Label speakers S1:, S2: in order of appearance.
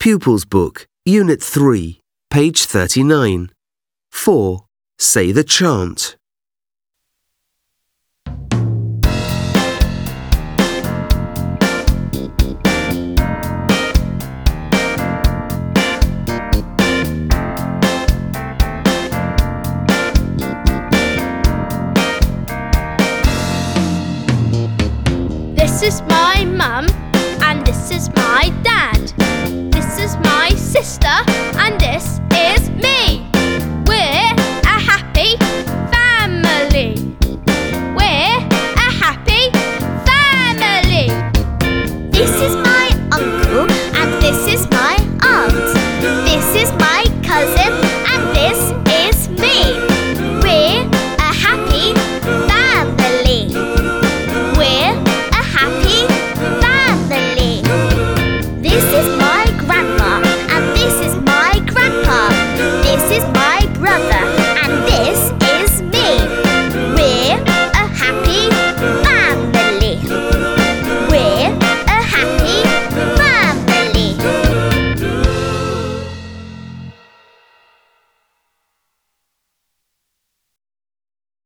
S1: Pupils Book, Unit 3, page 39. 4. Say the chant.
S2: This is my mum and this is my dad. This is my sister